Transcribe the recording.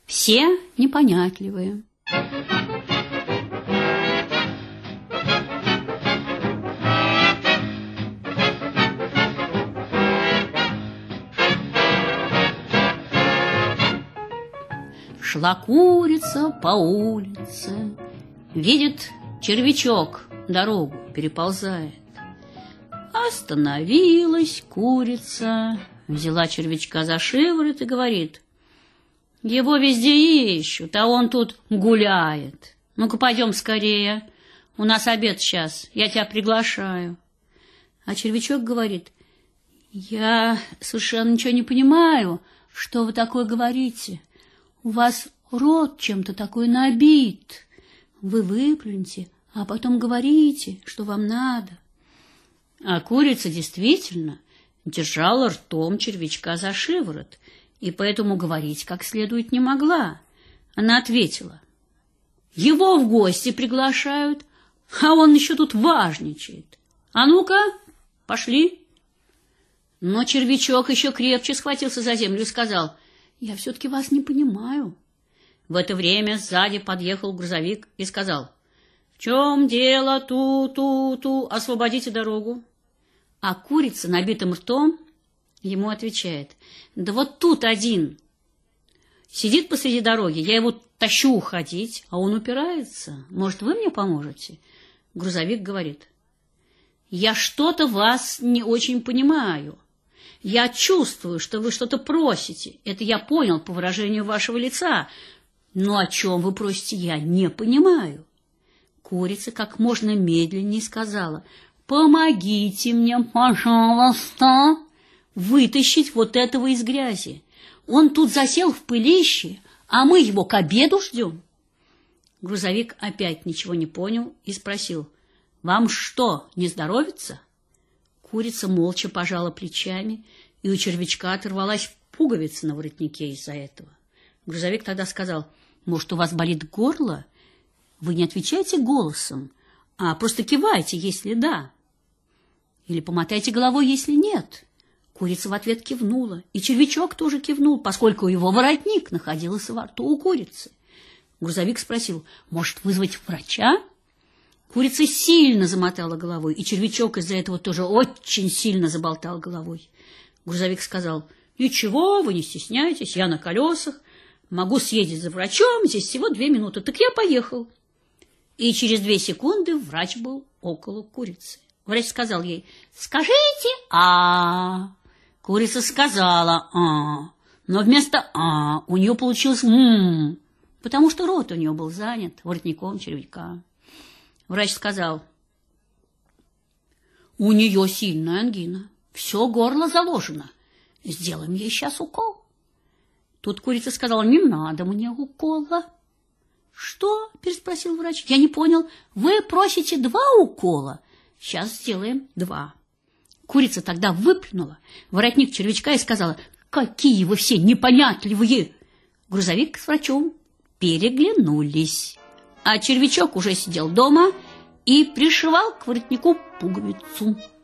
Все непонятливые. Шла курица по улице, видит, червячок дорогу переползает. Остановилась курица, взяла червячка за шиворот и говорит: его везде ищут, а он тут гуляет. Ну-ка, пойдем скорее, у нас обед сейчас, я тебя приглашаю. А червячок говорит: я совершенно ничего не понимаю, что вы такое говорите. У вас рот чем-то такой набит. Вы выплюньте, а потом говорите, что вам надо. А курица действительно держала ртом червячка за шиворот, и поэтому говорить как следует не могла. Она ответила: его в гости приглашают, а он еще тут важничает. А ну-ка, пошли. Но червячок еще крепче схватился за землю и сказал: я все-таки вас не понимаю. В это время сзади подъехал грузовик и сказал: в чем дело, ту-ту-ту, освободите дорогу. А курица набитым ртом ему отвечает: да вот тут один сидит посреди дороги, я его тащу уходить, а он упирается. Может, вы мне поможете? Грузовик говорит: я что-то вас не очень понимаю. Я чувствую, что вы что-то просите. Это я понял по выражению вашего лица. Но о чем вы просите, я не понимаю. Курица как можно медленнее сказала: помогите мне, пожалуйста, вытащить вот этого из грязи. Он тут засел в пылище, а мы его к обеду ждем. Грузовик опять ничего не понял и спросил: вам что, не здоровится? Курица молча пожала плечами, и у червячка оторвалась пуговица на воротнике из-за этого. Грузовик тогда сказал: может, у вас болит горло? Вы не отвечайте голосом, а просто кивайте, если да. Или помотайте головой, если нет. Курица в ответ кивнула, и червячок тоже кивнул, поскольку его воротник находился во рту у курицы. Грузовик спросил: может, вызвать врача? Курица сильно замотала головой, и червячок из-за этого тоже очень сильно заболтал головой. Грузовик сказал: ничего, вы не стесняйтесь, я на колесах, могу съездить за врачом, здесь всего 2 минуты. Так я поехал. И через 2 секунды врач был около курицы. Врач сказал ей: скажите «а». Курица сказала «а», но вместо «а» у нее получилось «м», потому что рот у нее был занят воротником червяка. Врач сказал: у нее сильная ангина, все горло заложено, сделаем ей сейчас укол. Тут курица сказала: не надо мне укола. Что? Переспросил врач. Я не понял. Вы просите 2 укола? Сейчас сделаем 2. Курица тогда выплюнула воротник червячка и сказала: какие вы все непонятливые. Грузовик с врачом переглянулись. А червячок уже сидел дома и пришивал к воротнику пуговицу.